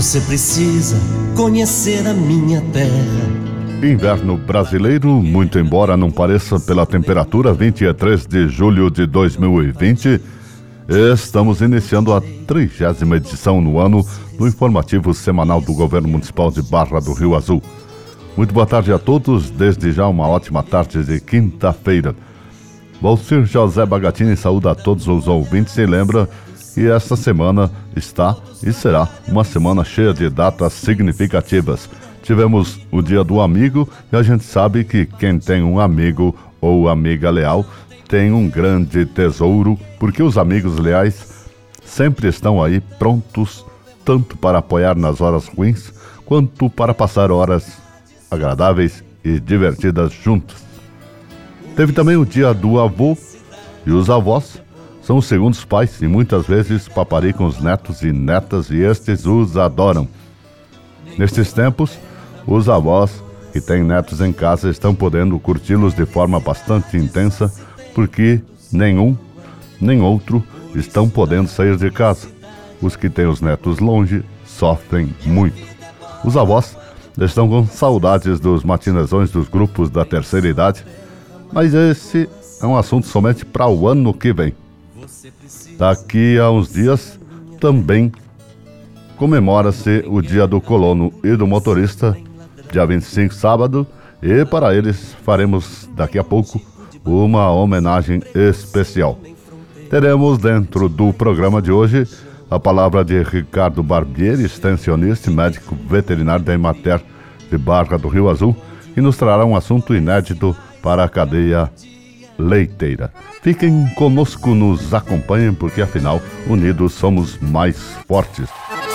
Você precisa conhecer a minha terra. Inverno brasileiro, muito embora não pareça pela temperatura, 23 de julho de 2020, estamos iniciando a 30ª edição no ano do informativo semanal do Governo Municipal de Barra do Rio Azul. Muito boa tarde a todos, desde já uma ótima tarde de quinta-feira. Valcir José Bagatini saúda a todos os ouvintes e lembra que esta semana está e será uma semana cheia de datas significativas. Tivemos o Dia do Amigo e a gente sabe que quem tem um amigo ou amiga leal tem um grande tesouro, porque os amigos leais sempre estão aí prontos, tanto para apoiar nas horas ruins, quanto para passar horas agradáveis e divertidas juntos. Teve também o Dia do Avô, e os avós são os segundos pais e muitas vezes paparicam os netos e netas e estes os adoram. Nestes tempos, os avós que têm netos em casa estão podendo curti-los de forma bastante intensa, porque nenhum nem outro estão podendo sair de casa. Os que têm os netos longe sofrem muito. Os avós estão com saudades dos matinezões dos grupos da terceira idade, mas esse é um assunto somente para o ano que vem. Daqui a uns dias também comemora-se o Dia do Colono e do Motorista, dia 25, sábado, e para eles faremos daqui a pouco uma homenagem especial. Teremos dentro do programa de hoje a palavra de Ricardo Barbieri, extensionista e médico veterinário da Emater de Barra do Rio Azul, que nos trará um assunto inédito para a cadeia leiteira. Fiquem conosco, nos acompanhem, porque afinal, unidos somos mais fortes.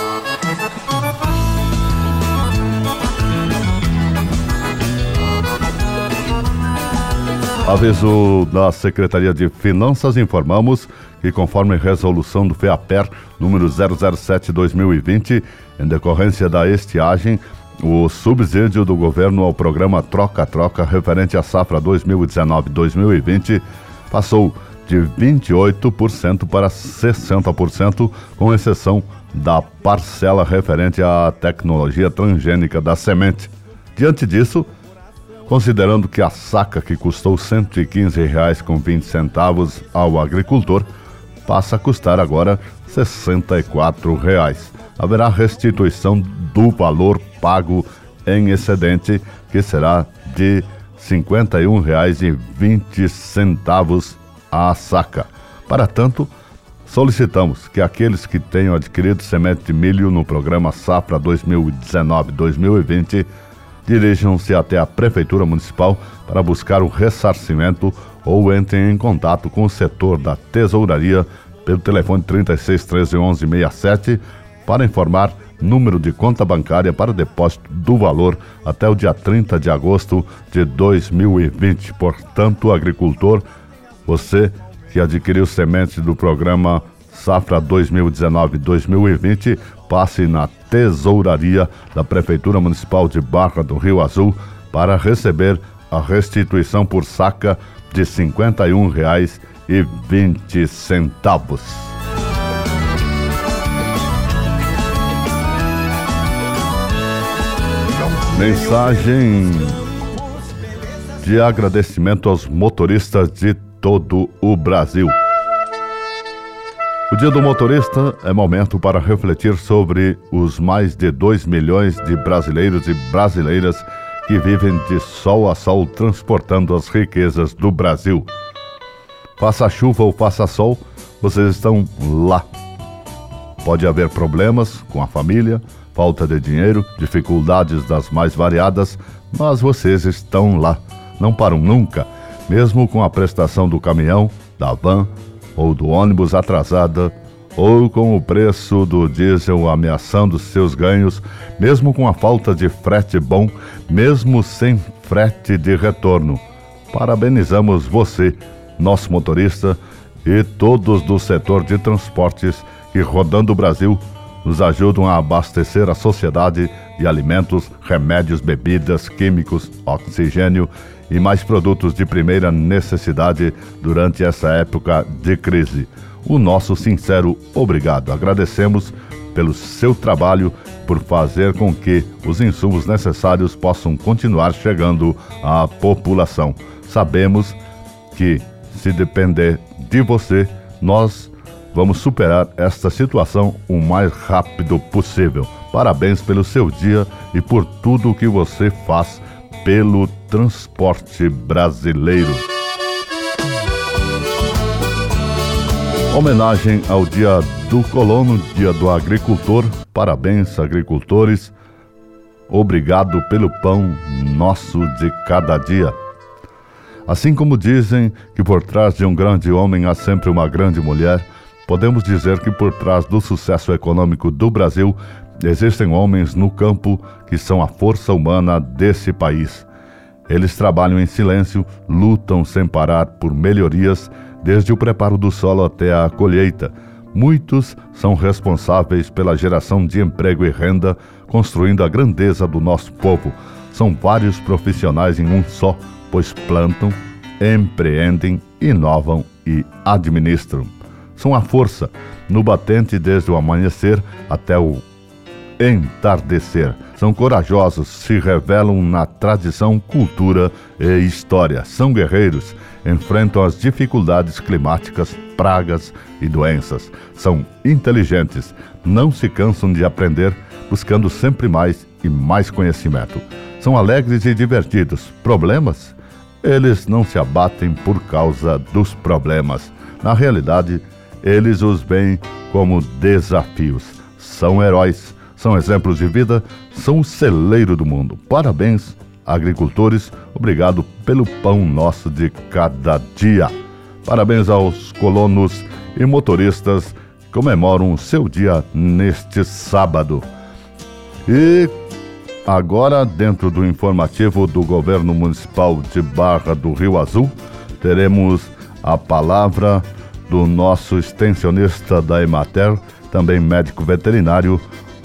Aviso da Secretaria de Finanças, informamos que, conforme resolução do FEAPER número 007/2020, em decorrência da estiagem, o subsídio do governo ao programa Troca-Troca referente à safra 2019-2020 passou de 28% para 60%, com exceção da parcela referente à tecnologia transgênica da semente. Diante disso, considerando que a saca que custou R$ 115,20 ao agricultor passa a custar agora R$ 64. Haverá restituição do valor pago em excedente, que será de R$ 51,20 a saca. Para tanto, solicitamos que aqueles que tenham adquirido semente de milho no programa Safra 2019-2020 dirijam-se até a Prefeitura Municipal para buscar o ressarcimento ou entrem em contato com o setor da Tesouraria pelo telefone 36 13 11 67 para informar número de conta bancária para depósito do valor até o dia 30 de agosto de 2020. Portanto, agricultor, você que adquiriu semente do programa Safra 2019-2020, passe na Tesouraria da Prefeitura Municipal de Barra do Rio Azul para receber a restituição por saca de R$ 51,20. Mensagem de agradecimento aos motoristas de todo o Brasil. O Dia do Motorista é momento para refletir sobre os mais de 2 milhões de brasileiros e brasileiras que vivem de sol a sol transportando as riquezas do Brasil. Faça chuva ou faça sol, vocês estão lá. Pode haver problemas com a família, falta de dinheiro, dificuldades das mais variadas, mas vocês estão lá, não param nunca, mesmo com a prestação do caminhão, da van ou do ônibus atrasada, ou com o preço do diesel ameaçando seus ganhos, mesmo com a falta de frete bom, mesmo sem frete de retorno. Parabenizamos você, nosso motorista, e todos do setor de transportes que, rodando o Brasil, nos ajudam a abastecer a sociedade de alimentos, remédios, bebidas, químicos, oxigênio e mais produtos de primeira necessidade durante essa época de crise. O nosso sincero obrigado. Agradecemos pelo seu trabalho por fazer com que os insumos necessários possam continuar chegando à população. Sabemos que, se depender de você, nós vamos superar esta situação o mais rápido possível. Parabéns pelo seu dia e por tudo que você faz pelo transporte brasileiro. Homenagem ao Dia do Colono, Dia do Agricultor. Parabéns, agricultores. Obrigado pelo pão nosso de cada dia. Assim como dizem que por trás de um grande homem há sempre uma grande mulher, podemos dizer que por trás do sucesso econômico do Brasil existem homens no campo que são a força humana desse país. Eles trabalham em silêncio, lutam sem parar por melhorias, desde o preparo do solo até a colheita. Muitos são responsáveis pela geração de emprego e renda, construindo a grandeza do nosso povo. São vários profissionais em um só, pois plantam, empreendem, inovam e administram. São a força no batente desde o amanhecer até o entardecer. São corajosos, se revelam na tradição, cultura e história. São guerreiros, enfrentam as dificuldades climáticas, pragas e doenças. São inteligentes, não se cansam de aprender, buscando sempre mais e mais conhecimento. São alegres e divertidos. Problemas? Eles não se abatem por causa dos problemas. Na realidade, eles os veem como desafios. São heróis, são exemplos de vida, são o celeiro do mundo. Parabéns, agricultores, obrigado pelo pão nosso de cada dia. Parabéns aos colonos e motoristas que comemoram o seu dia neste sábado. E agora, dentro do informativo do Governo Municipal de Barra do Rio Azul, teremos a palavra do nosso extensionista da Emater, também médico veterinário,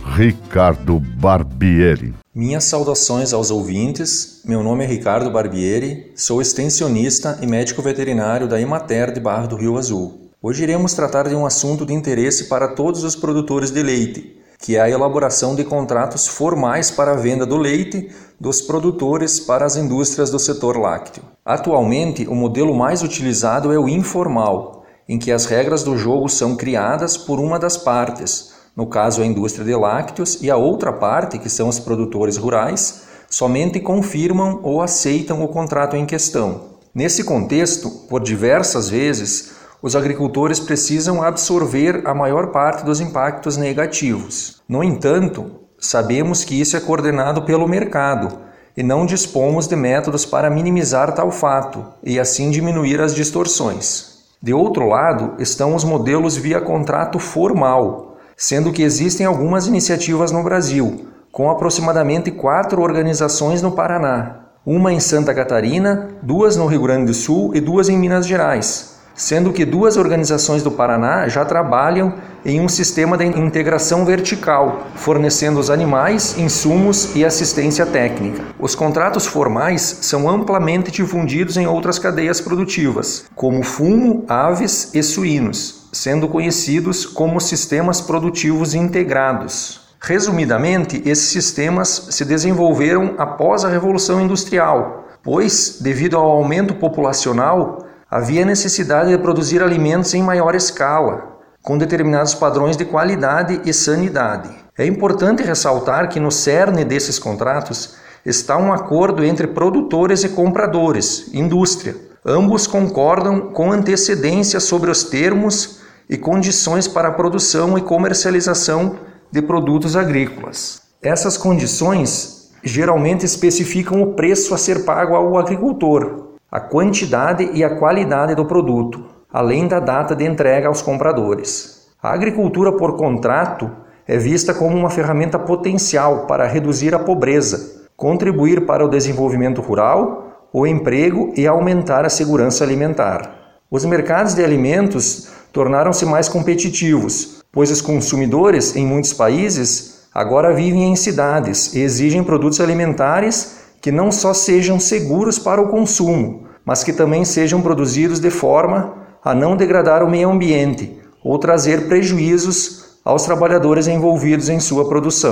Ricardo Barbieri. Minhas saudações aos ouvintes. Meu nome é Ricardo Barbieri, sou extensionista e médico veterinário da Emater de Barra do Rio Azul. Hoje iremos tratar de um assunto de interesse para todos os produtores de leite, que é a elaboração de contratos formais para a venda do leite dos produtores para as indústrias do setor lácteo. Atualmente, o modelo mais utilizado é o informal, em que as regras do jogo são criadas por uma das partes, no caso a indústria de lácteos, e a outra parte, que são os produtores rurais, somente confirmam ou aceitam o contrato em questão. Nesse contexto, por diversas vezes, os agricultores precisam absorver a maior parte dos impactos negativos. No entanto, sabemos que isso é coordenado pelo mercado e não dispomos de métodos para minimizar tal fato e assim diminuir as distorções. De outro lado, estão os modelos via contrato formal, sendo que existem algumas iniciativas no Brasil, com aproximadamente 4 organizações no Paraná, uma em Santa Catarina, 2 no Rio Grande do Sul e 2 em Minas Gerais, sendo que 2 organizações do Paraná já trabalham em um sistema de integração vertical, fornecendo os animais, insumos e assistência técnica. Os contratos formais são amplamente difundidos em outras cadeias produtivas, como fumo, aves e suínos, sendo conhecidos como sistemas produtivos integrados. Resumidamente, esses sistemas se desenvolveram após a Revolução Industrial, pois, devido ao aumento populacional, havia necessidade de produzir alimentos em maior escala, com determinados padrões de qualidade e sanidade. É importante ressaltar que no cerne desses contratos está um acordo entre produtores e compradores, indústria. Ambos concordam com antecedência sobre os termos e condições para a produção e comercialização de produtos agrícolas. Essas condições geralmente especificam o preço a ser pago ao agricultor, a quantidade e a qualidade do produto, além da data de entrega aos compradores. A agricultura por contrato é vista como uma ferramenta potencial para reduzir a pobreza, contribuir para o desenvolvimento rural, o emprego e aumentar a segurança alimentar. Os mercados de alimentos tornaram-se mais competitivos, pois os consumidores, em muitos países, agora vivem em cidades e exigem produtos alimentares que não só sejam seguros para o consumo, mas que também sejam produzidos de forma a não degradar o meio ambiente ou trazer prejuízos aos trabalhadores envolvidos em sua produção.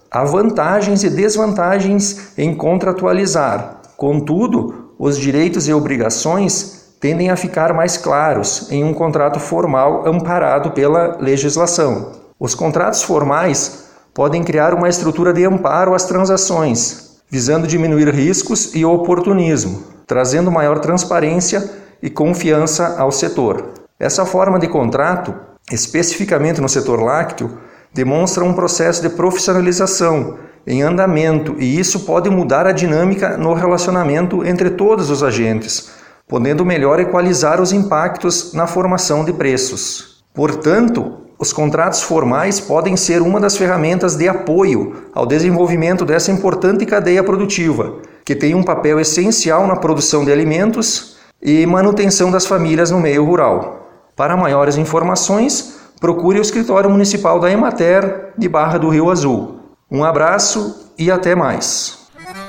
Há vantagens e desvantagens em contratualizar. Contudo, os direitos e obrigações tendem a ficar mais claros em um contrato formal amparado pela legislação. Os contratos formais podem criar uma estrutura de amparo às transações, visando diminuir riscos e oportunismo, trazendo maior transparência e confiança ao setor. Essa forma de contrato, especificamente no setor lácteo, demonstra um processo de profissionalização em andamento, e isso pode mudar a dinâmica no relacionamento entre todos os agentes, podendo melhor equalizar os impactos na formação de preços. Portanto, os contratos formais podem ser uma das ferramentas de apoio ao desenvolvimento dessa importante cadeia produtiva, que tem um papel essencial na produção de alimentos e manutenção das famílias no meio rural. Para maiores informações, procure o escritório municipal da Emater de Barra do Rio Azul. Um abraço e até mais.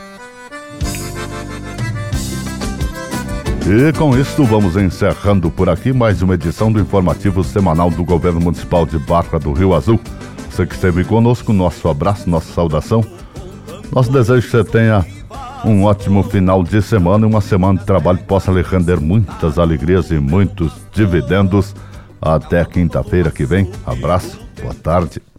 E com isto vamos encerrando por aqui mais uma edição do informativo semanal do Governo Municipal de Barra do Rio Azul. Você que esteve conosco, nosso abraço, nossa saudação. Nosso desejo que você tenha um ótimo final de semana e uma semana de trabalho que possa lhe render muitas alegrias e muitos dividendos. Até quinta-feira que vem. Abraço, boa tarde.